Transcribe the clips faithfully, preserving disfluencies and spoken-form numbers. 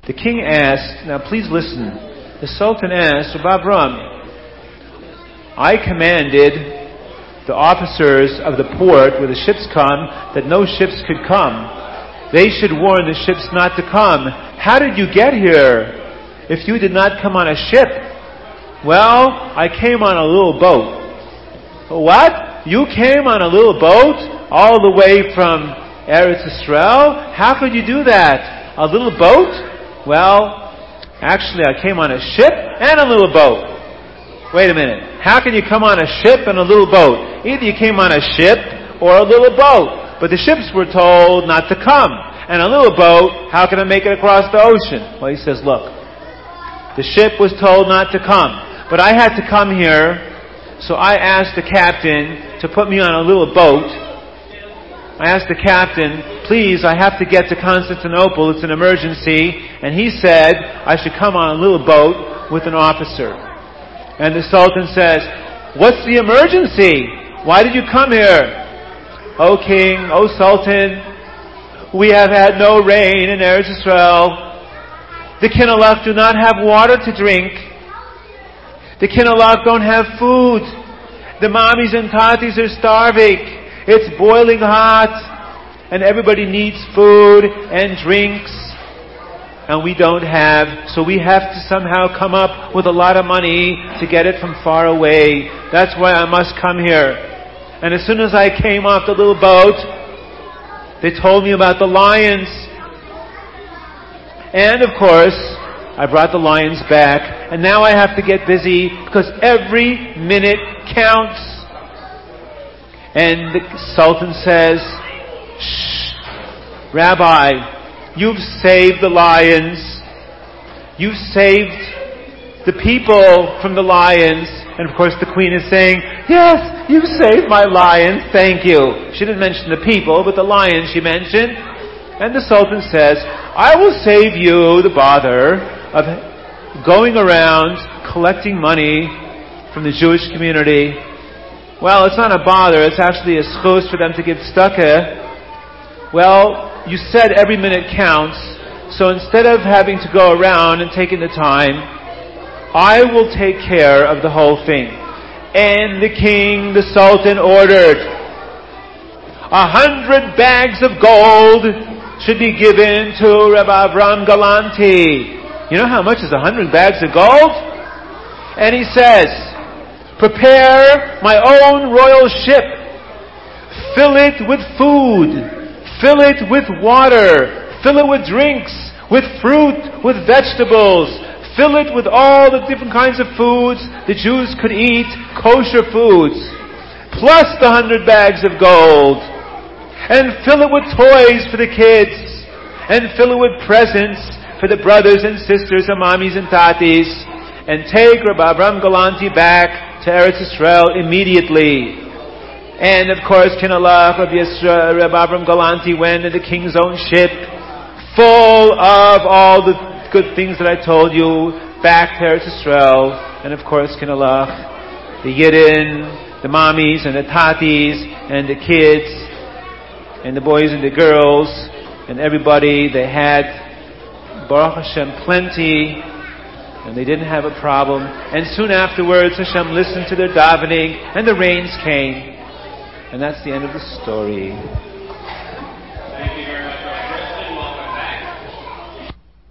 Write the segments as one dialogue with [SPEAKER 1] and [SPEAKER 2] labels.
[SPEAKER 1] The king asked, now please listen, the Sultan asked, Rabbi Avram, I commanded the officers of the port where the ships come that no ships could come. They should warn the ships not to come. How did you get here if you did not come on a ship? Well, I came on a little boat. What? You came on a little boat all the way from Eretz Yisrael? How could you do that? A little boat? Well, actually I came on a ship and a little boat. Wait a minute. How can you come on a ship and a little boat? Either you came on a ship or a little boat. But the ships were told not to come. And a little boat, how can it make it across the ocean? Well, he says, look, the ship was told not to come. But I had to come here, so I asked the captain to put me on a little boat. I asked the captain, please, I have to get to Constantinople, it's an emergency. And he said, I should come on a little boat with an officer. And the Sultan says, what's the emergency? Why did you come here? O King, O Sultan, we have had no rain in Eretz Yisrael. The Kinalach do not have water to drink. The Kinalach don't have food. The mommies and tatis are starving. It's boiling hot. And everybody needs food and drinks. And we don't have. So we have to somehow come up with a lot of money to get it from far away. That's why I must come here. And as soon as I came off the little boat, they told me about the lions. And of course, I brought the lions back. And now I have to get busy because every minute counts. And the Sultan says, shh, Rabbi, you've saved the lions. You've saved the people from the lions. And of course the queen is saying, yes, you saved my lions, thank you. She didn't mention the people, but the lions she mentioned. And the Sultan says, I will save you the bother of going around collecting money from the Jewish community. Well, it's not a bother, it's actually a schus for them to give tzedakah. Well, you said every minute counts, so instead of having to go around and taking the time, I will take care of the whole thing. And the king, the Sultan, ordered a hundred bags of gold should be given to Rabbi Avram Galanti. You know how much is a hundred bags of gold? And he says, prepare my own royal ship. Fill it with food. Fill it with water. Fill it with drinks, with fruit, with vegetables. Fill it with all the different kinds of foods the Jews could eat, kosher foods, plus the hundred bags of gold. And fill it with toys for the kids, and fill it with presents for the brothers and sisters and mommies and tatis, and take Rabbi Avram Galanti back to Eretz Yisrael immediately. And of course, Kinalach, Rabbi Avram Galanti went in the king's own ship, full of all the good things that I told you, back to Eretz Yisrael. And of course, Kinalach, the Yidden, the mommies and the tatis, and the kids, and the boys and the girls, and everybody, they had, Baruch Hashem, plenty, and they didn't have a problem. And soon afterwards, Hashem listened to their davening, and the rains came. And that's the end of the story.
[SPEAKER 2] Thank you very much, Rabbi Kristen. Welcome back.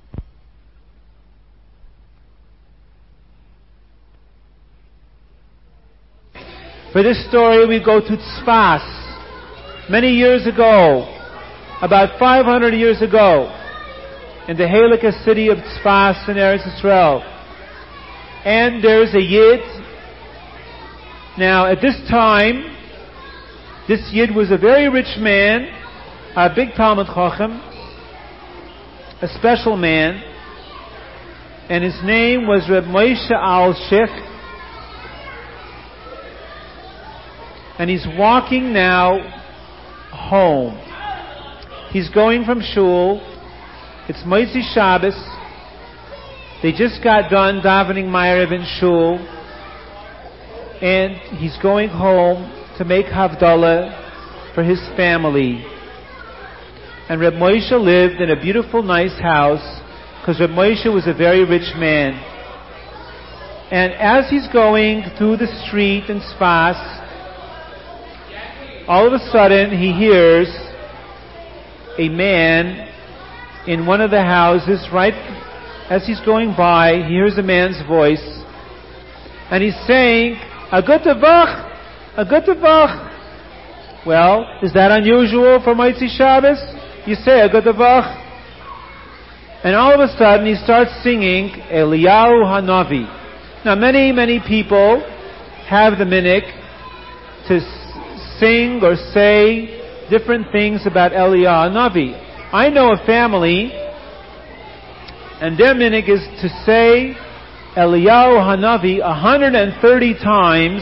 [SPEAKER 1] For this story, we go to Tzfas. Many years ago, about five hundred years ago, in the Halakha city of Tzfas in Eretz Yisrael. And there's a Yid. Now, at this time, this Yid was a very rich man, a big Talmud Chacham, a special man, and his name was Reb Moshe Alshich. And he's walking now home. He's going from shul. It's Moshe Shabbos. They just got done davening Ma'ariv in shul. And he's going home to make Havdalah for his family. And Reb Moshe lived in a beautiful, nice house because Reb Moshe was a very rich man. And as he's going through the street in Sfas, all of a sudden he hears a man in one of the houses. Right as he's going by, he hears a man's voice, and he's saying, "A gute Woche, a gute Woche." Well, is that unusual for Motzi Shabbos? You say a gute Woche. And all of a sudden he starts singing Eliyahu Hanavi. Now many, many people have the minhag to s- sing or say different things about Eliyahu Hanavi. I know a family, and their minhag is to say Eliyahu Hanavi one hundred thirty times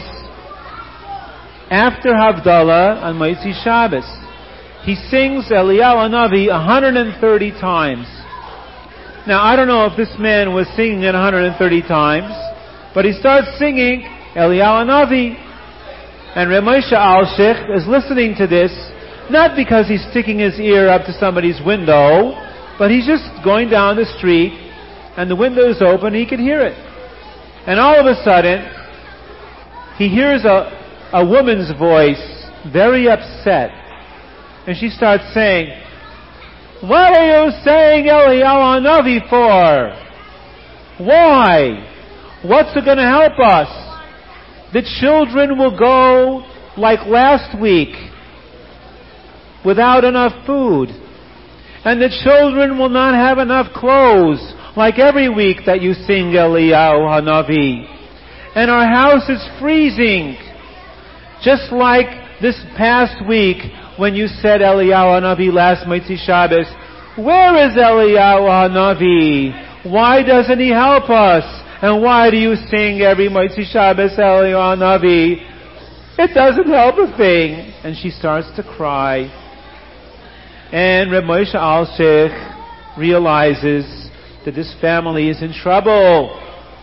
[SPEAKER 1] after Havdalah on Motzi Shabbos. He sings Eliyahu Hanavi one hundred thirty times. Now, I don't know if this man was singing it one hundred thirty times, but he starts singing Eliyahu Hanavi. And Reb Moshe Alshich is listening to this, not because he's sticking his ear up to somebody's window, but he's just going down the street, and the window is open, he can hear it. And all of a sudden, he hears a, a woman's voice, very upset. And she starts saying, "What are you saying Eliyahu Hanavi for? Why? What's it going to help us? The children will go like last week without enough food. And the children will not have enough clothes like every week that you sing Eliyahu Hanavi. And our house is freezing, just like this past week when you said Eliyahu Hanavi last Motzi Shabbos. Where is Eliyahu Hanavi? Why doesn't he help us? And why do you sing every Motzi Shabbos Eliyahu Hanavi? It doesn't help a thing." And she starts to cry. And Reb Moshe Alshich realizes that this family is in trouble.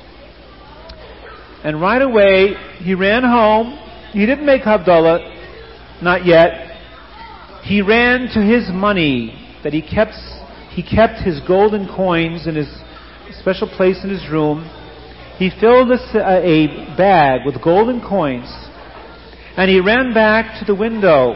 [SPEAKER 1] And right away, he ran home. He didn't make Havdalah, not yet. He ran to his money that he kept. He kept his golden coins in his special place in his room. He filled a, a bag with golden coins, and he ran back to the window,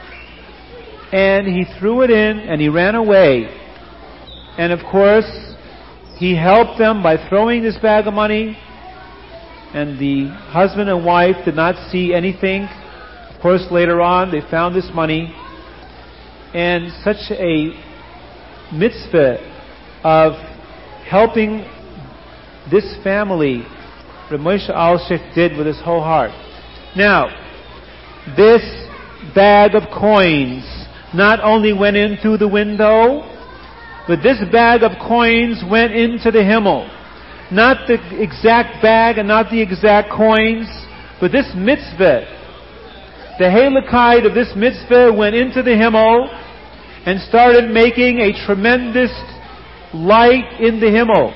[SPEAKER 1] and he threw it in, and he ran away. And of course, he helped them by throwing this bag of money, and the husband and wife did not see anything. Of course, later on, they found this money. And such a mitzvah of helping this family, Reb Moshe Alshich did with his whole heart. Now, this bag of coins not only went in through the window, but this bag of coins went into the Himmel. Not the exact bag and not the exact coins, but this mitzvah. The Halakite of this mitzvah went into the Himmel and started making a tremendous light in the Himmel.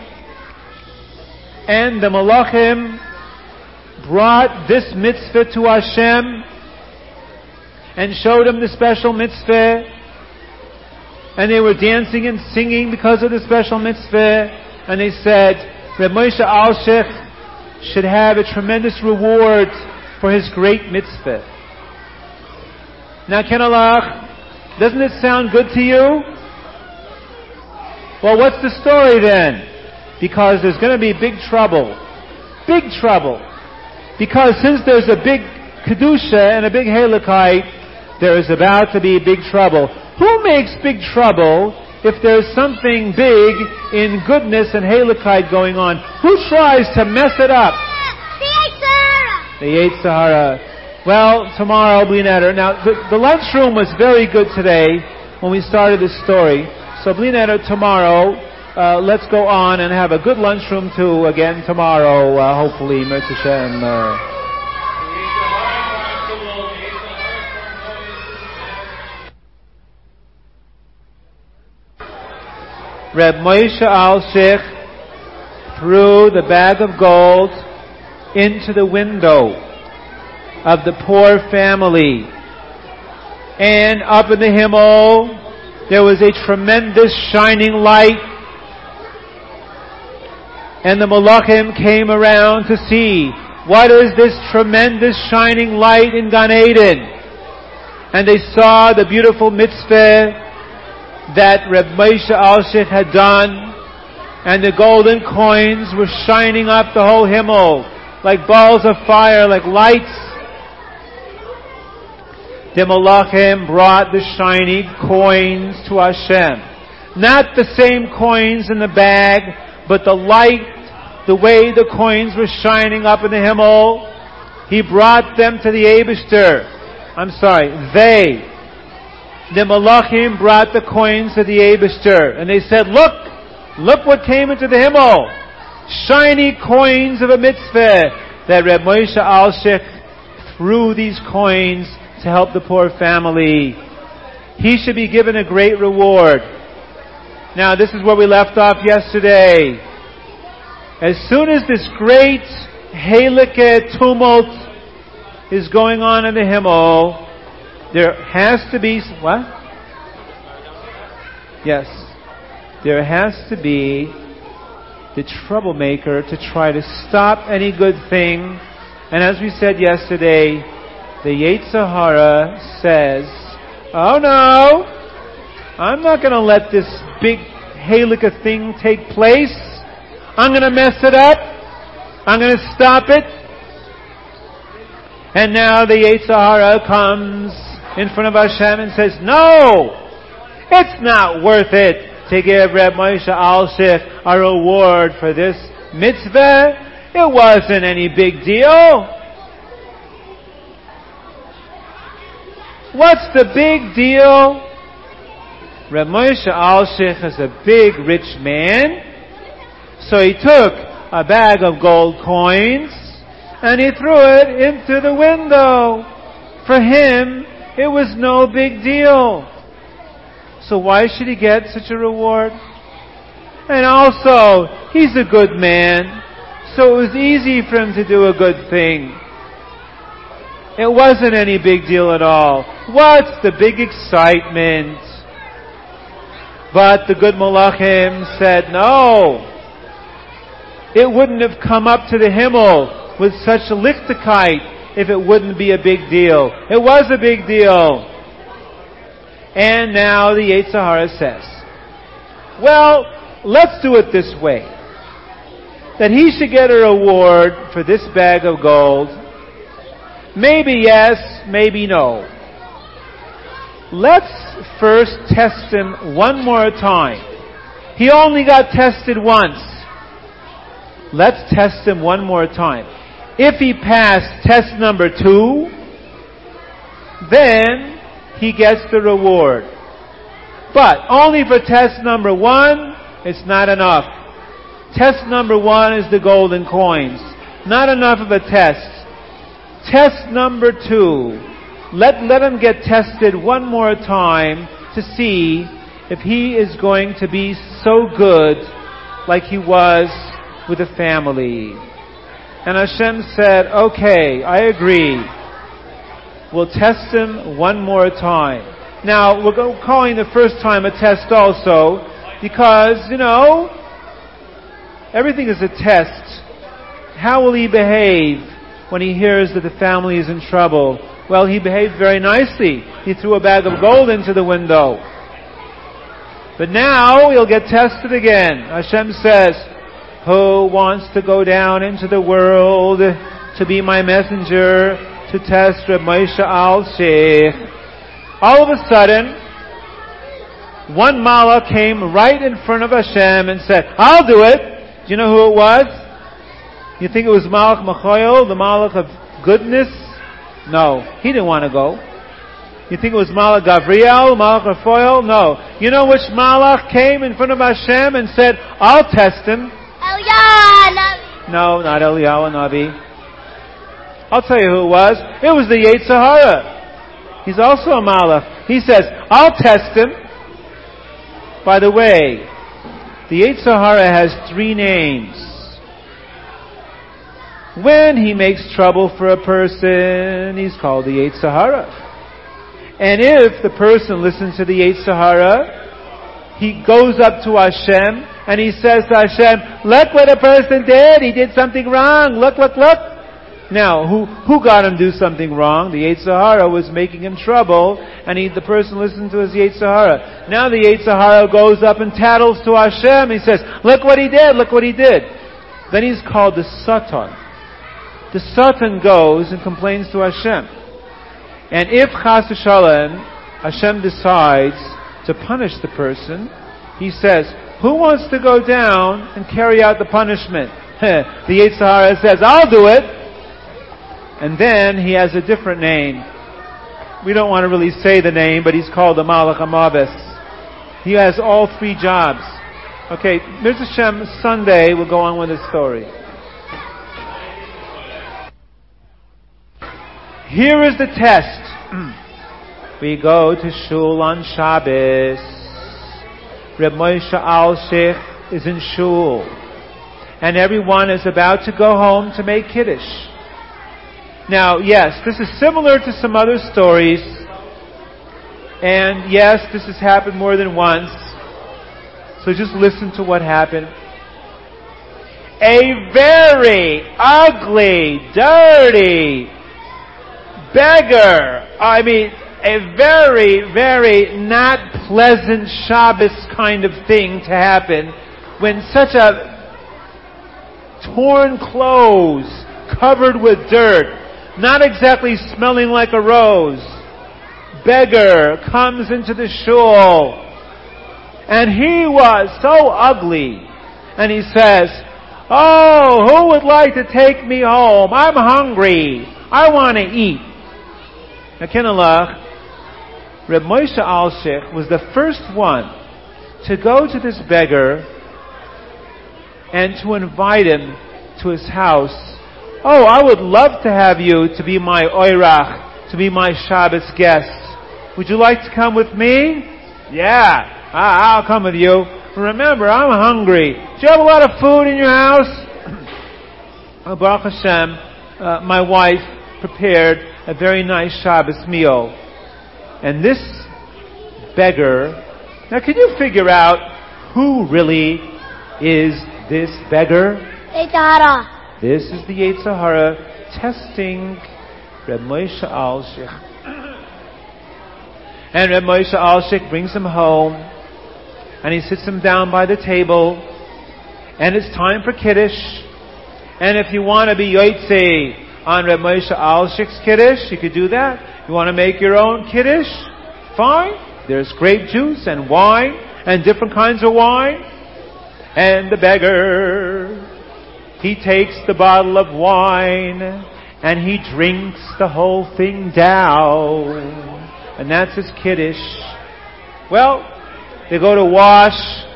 [SPEAKER 1] And the Malachim brought this mitzvah to Hashem and showed him the special mitzvah. And they were dancing and singing because of the special mitzvah. And they said, Reb Moshe Alshich should have a tremendous reward for his great mitzvah. Now, Kenalach, doesn't it sound good to you? Well, what's the story then? Because there's going to be big trouble. Big trouble. Because since there's a big Kedusha and a big Halakite, there is about to be big trouble. Who makes big trouble if there's something big in goodness and Halakite going on? Who tries to mess it up?
[SPEAKER 3] The Yetzer Hara.
[SPEAKER 1] The Yetzer Hara. Well, tomorrow, Bli Neder. Now, the, the lunchroom was very good today when we started this story. So, Bli Neder, tomorrow, uh, let's go on and have a good lunchroom too again tomorrow, uh, hopefully, Mirz Hashem. Uh, Reb Moshe Alshich threw the bag of gold into the window of the poor family. And up in the Himmel, there was a tremendous shining light. And the Malachim came around to see, what is this tremendous shining light in Gan Eden? And they saw the beautiful mitzvah that Reb Moshe Alshich had done, and the golden coins were shining up the whole Himmel, like balls of fire, like lights. The Malachim brought the shiny coins to Hashem. Not the same coins in the bag, but the light, the way the coins were shining up in the Himmel. He brought them to the Eibishter. I'm sorry, they, the Malachim brought the coins to the Eibishter. And they said, look, look what came into the Himmel. Shiny coins of a mitzvah that Reb Moshe Alshich threw these coins to help the poor family. He should be given a great reward. Now, this is where we left off yesterday. As soon as this great Halakha tumult is going on in the Himmel, there has to be, what? Yes. There has to be the troublemaker to try to stop any good thing. And as we said yesterday, the Yetzer Hara says, oh no, I'm not going to let this big Halakha thing take place. I'm going to mess it up. I'm going to stop it. And now the Yetzer Hara comes in front of Hashem and says, no, it's not worth it to give Reb Moshe Alshich a reward for this mitzvah. It wasn't any big deal. What's the big deal? Reb Moshe Alshich is a big rich man, so he took a bag of gold coins and he threw it into the window. For him, it was no big deal. So why should he get such a reward? And also, he's a good man, so it was easy for him to do a good thing. It wasn't any big deal at all. What's the big excitement? But the good Malachim said, no. It wouldn't have come up to the Himmel with such a lichtigkeit if it wouldn't be a big deal. It was a big deal. And now the Yetzer Hara says, well, let's do it this way. That he should get a reward for this bag of gold. Maybe yes, maybe no. Let's first test him one more time. He only got tested once. Let's test him one more time. If he passed test number two, then he gets the reward. But only for test number one, it's not enough. Test number one is the golden coins. Not enough of a test. Test number two, let, let him get tested one more time to see if he is going to be so good like he was with the family. And Hashem said, okay, I agree. We'll test him one more time. Now, we're calling the first time a test also because, you know, everything is a test. How will he behave when he hears that the family is in trouble? Well, he behaved very nicely. He threw a bag of gold into the window. But now he'll get tested again. Hashem says, who wants to go down into the world to be my messenger to test Reb Moshe Alshich? All of a sudden, one Malach came right in front of Hashem and said, I'll do it. Do you know who it was? You think it was Malach Machoil, the Malach of goodness? No, he didn't want to go. You think it was Malach Gavriel, Malach Raphael? No. You know which Malach came in front of Hashem and said, I'll test him?
[SPEAKER 3] Eliyahu Navi.
[SPEAKER 1] No, not Eliyahu Navi. I'll tell you who it was. It was the Yetzer Hara. He's also a Malach. He says, I'll test him. By the way, the Yetzer Hara has three names. When he makes trouble for a person, he's called the Yetzer Hara. And if the person listens to the Yetzer Hara, he goes up to Hashem and he says to Hashem, look what a person did. He did something wrong. Look, look, look. Now, who who got him to do something wrong? The Yetzer Hara was making him trouble, and he, the person listened to his Yetzer Hara. Now the Yetzer Hara goes up and tattles to Hashem. He says, look what he did, look what he did. Then he's called the Satan. The Satan goes and complains to Hashem. And if Chas v'Shalom, Hashem decides to punish the person, he says, who wants to go down and carry out the punishment? The Yetzer Hara says, I'll do it. And then he has a different name. We don't want to really say the name, but he's called the Malach HaMavis. He has all three jobs. Okay, Mirza Hashem, Sunday, we'll go on with the story. Here is the test. We go to Shul on Shabbos. Reb Moshe Alshich is in Shul. And everyone is about to go home to make Kiddush. Now, yes, this is similar to some other stories. And yes, this has happened more than once. So just listen to what happened. A very ugly, dirty beggar. I mean, a very, very not pleasant Shabbos kind of thing to happen when such a torn clothes, covered with dirt, not exactly smelling like a rose, beggar comes into the shul. And he was so ugly. And he says, oh, who would like to take me home? I'm hungry. I want to eat. Now, Kinalach, Reb Moshe Alshich was the first one to go to this beggar and to invite him to his house. Oh, I would love to have you to be my oirach, to be my Shabbos guest. Would you like to come with me? Yeah. I'll come with you. Remember, I'm hungry. Do you have a lot of food in your house? Oh, Baruch Hashem, uh, my wife prepared a very nice Shabbos meal. And this beggar, now can you figure out who really is this beggar?
[SPEAKER 3] Yetzer Hara.
[SPEAKER 1] This is the Yetzer Hara testing Reb Moshe Alshich. And Reb Moshe Alshich brings him home. And he sits him down by the table. And it's time for Kiddush. And if you want to be Yotzei on Reb Moshe Alshich's Kiddush, you could do that. You want to make your own Kiddush? Fine. There's grape juice and wine and different kinds of wine. And the beggar, he takes the bottle of wine and he drinks the whole thing down. And that's his Kiddush. Well, they go to wash,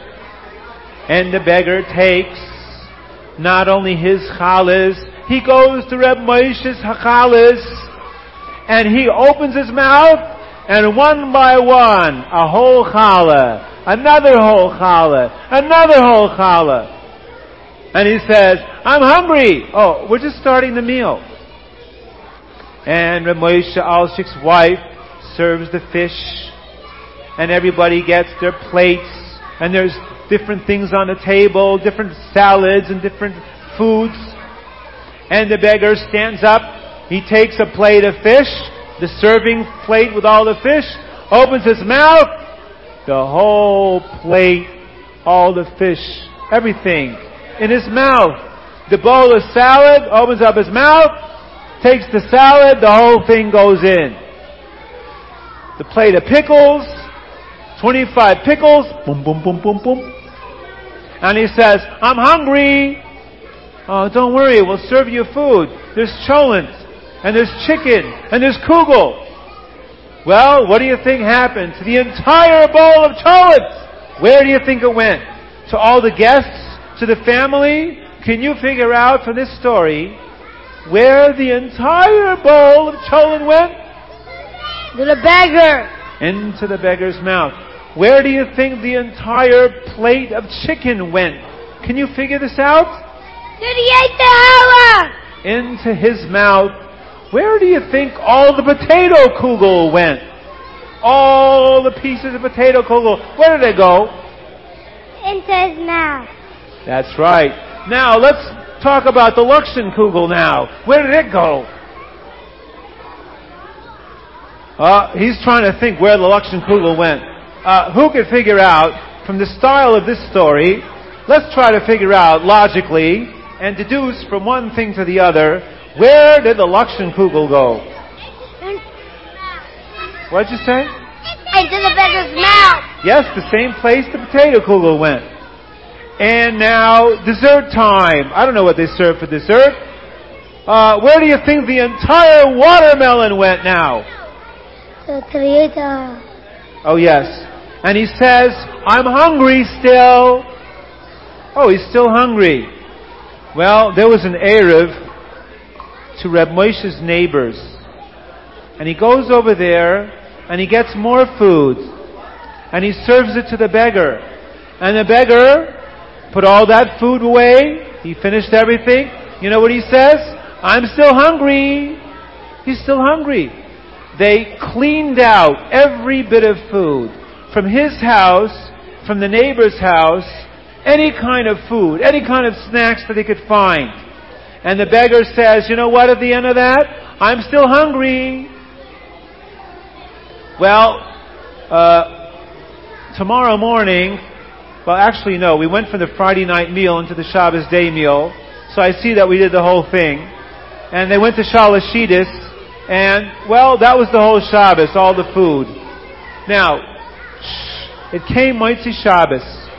[SPEAKER 1] and the beggar takes not only his challahs, he goes to Reb Moshe's challahs, and he opens his mouth, and one by one, a whole challah, another whole challah, another whole challah. And he says, I'm hungry. Oh, we're just starting the meal. And Reb Moshe Alshich's wife serves the fish. And everybody gets their plates, and there's different things on the table, different salads and different foods. And the beggar stands up, he takes a plate of fish, the serving plate with all the fish, opens his mouth, the whole plate, all the fish, everything in his mouth. The bowl of salad, opens up his mouth, takes the salad, the whole thing goes in. The plate of pickles, twenty-five pickles, boom, boom, boom, boom, boom. And he says, I'm hungry. Oh, don't worry, we'll serve you food. There's cholent, and there's chicken, and there's kugel. Well, what do you think happened to the entire bowl of cholent? Where do you think it went? To all the guests? To the family? Can you figure out from this story where the entire bowl of cholent went?
[SPEAKER 3] To the beggar.
[SPEAKER 1] Into the beggar's mouth. Where do you think the entire plate of chicken went? Can you figure this out?
[SPEAKER 3] To the Yetzer Hara.
[SPEAKER 1] Into his mouth. Where do you think all the potato kugel went? All the pieces of potato kugel. Where did they go?
[SPEAKER 3] into his mouth.
[SPEAKER 1] That's right. Now, let's talk about the Luxenkugel now. Where did it go? Uh, he's trying to think where the Luxenkugel went. Uh, who could figure out, from the style of this story, let's try to figure out logically and deduce from one thing to the other, where did the Luxenkugel go? What did you say?
[SPEAKER 3] Into the beggar's mouth.
[SPEAKER 1] Yes, the same place the potato kugel went. And now, dessert time. I don't know what they serve for dessert. Uh, where do you think the entire watermelon went now?
[SPEAKER 3] The theater.
[SPEAKER 1] Oh, yes. And he says, I'm hungry still. Oh, he's still hungry. Well, there was an Erev to Reb Moshe's neighbors. And he goes over there and he gets more food. And he serves it to the beggar. And the beggar put all that food away. He finished everything. You know what he says? I'm still hungry. He's still hungry. They cleaned out every bit of food. From his house, from the neighbor's house, any kind of food, any kind of snacks that they could find. And the beggar says, you know what, at the end of that? I'm still hungry. Well, uh, tomorrow morning, well actually no, we went from the Friday night meal into the Shabbos day meal, so I see that we did the whole thing. And they went to Shalashidis, and well, that was the whole Shabbos, all the food. Now, it came Motzi Shabbos,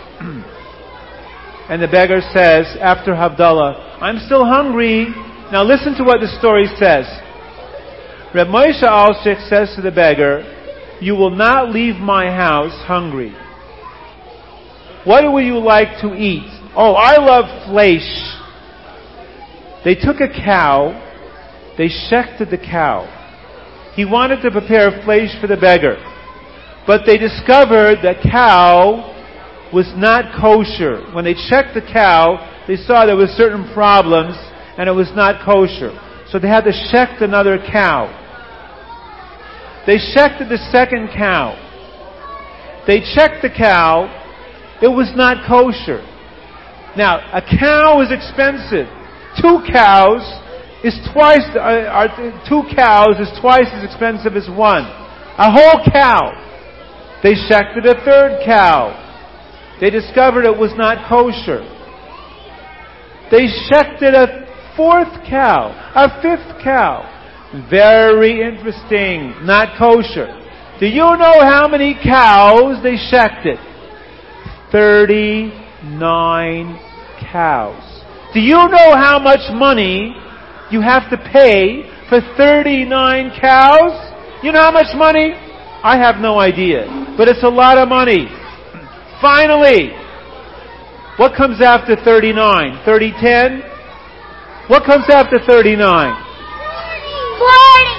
[SPEAKER 1] and the beggar says, after Havdalah, I'm still hungry. Now listen to what the story says. Reb Moshe Alshich says to the beggar, you will not leave my house hungry. What would you like to eat? Oh, I love flesh. They took a cow, they shechted the cow. He wanted to prepare flesh for the beggar. But they discovered that cow was not kosher. When they checked the cow, they saw there were certain problems and it was not kosher. So they had to shecht another cow. They shechted the second cow. They checked the cow. It was not kosher. Now, a cow is expensive. Two cows is twice, uh, are, two cows is twice as expensive as one. A whole cow. They shechted a third cow. They discovered it was not kosher. They shechted a fourth cow, a fifth cow. Very interesting, not kosher. Do you know how many cows they shechted? thirty-nine cows. Do you know how much money you have to pay for thirty-nine cows? You know how much money? I have no idea, but it's a lot of money. Finally, what comes after thirty-nine? thirty, ten? What comes after thirty-nine?
[SPEAKER 3] Forty.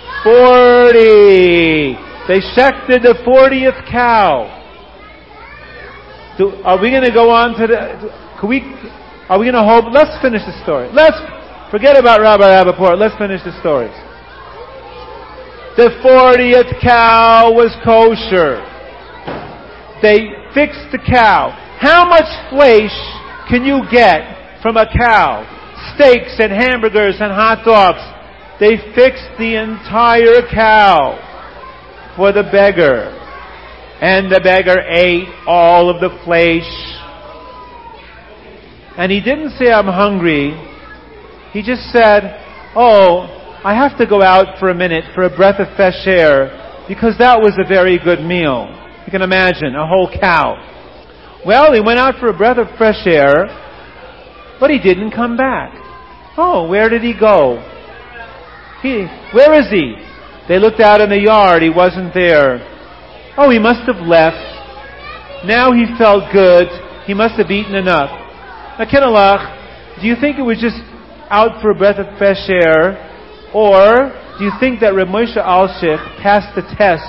[SPEAKER 1] Forty. They shechted the fortieth cow. Do, are we going to go on to the? Can we? Are we going to hope? Let's finish the story. Let's forget about Rabbi Rappaport. Let's finish the story. The fortieth cow was kosher. They fixed the cow. How much flesh can you get from a cow? Steaks and hamburgers and hot dogs. They fixed the entire cow for the beggar. And the beggar ate all of the flesh. And he didn't say, I'm hungry. He just said, oh, I have to go out for a minute for a breath of fresh air because that was a very good meal. You can imagine, a whole cow. Well, he went out for a breath of fresh air, but he didn't come back. Oh, where did he go? He, where is he? They looked out in the yard. He wasn't there. Oh, he must have left. Now he felt good. He must have eaten enough. Now, Kenalach, do you think it was just out for a breath of fresh air? Or do you think that Reb Moshe Alshich passed the test?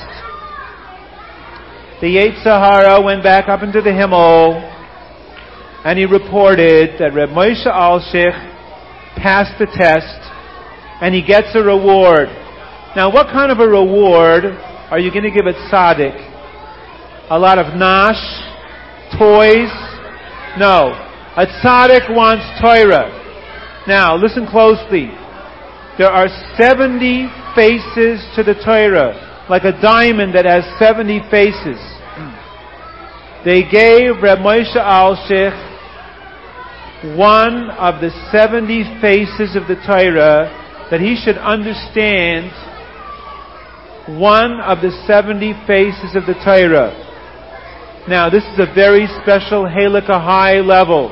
[SPEAKER 1] The Yetzer Hara went back up into the Himmel and he reported that Reb Moshe Alshich passed the test and he gets a reward. Now, what kind of a reward are you going to give a tzaddik? A lot of nash, toys, No. A tzaddik wants Torah. Now, listen closely. There are seventy faces to the Torah, like a diamond that has seventy faces. They gave Reb Moshe Alshich one of the seventy faces of the Torah, that he should understand one of the seventy faces of the Torah. Now, this is a very special Halakha high level.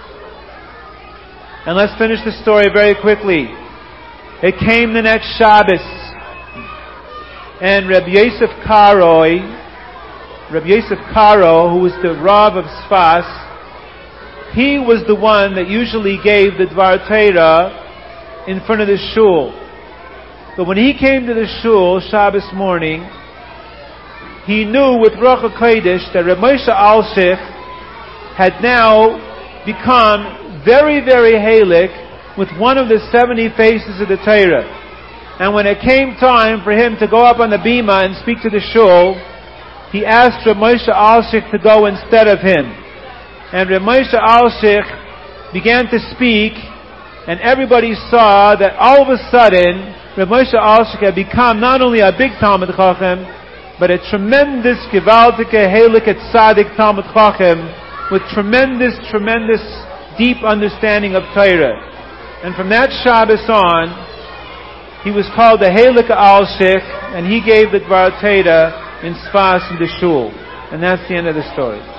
[SPEAKER 1] And let's finish the story very quickly. It came the next Shabbos, and Reb Yosef Karo, Reb Yosef Karo, who was the Rav of Sfas, he was the one that usually gave the Dvar Torah in front of the shul. But when he came to the shul Shabbos morning, he knew with Ruach HaKodesh that Reb Moshe Alshich had now become very, very halik with one of the seventy faces of the Torah. And when it came time for him to go up on the bima and speak to the shul, he asked Reb Moshe Alshich to go instead of him. And Reb Moshe Alshich began to speak, and everybody saw that all of a sudden Reb Moshe Alshich had become not only a big Talmid Chacham, but a tremendous gewaltige Heilige Tzaddik Talmid Chacham with tremendous, tremendous deep understanding of Torah. And from that Shabbos on, he was called the Heilige Alshich, and he gave the Dvar Torah in Sfas in the shul. And that's the end of the story.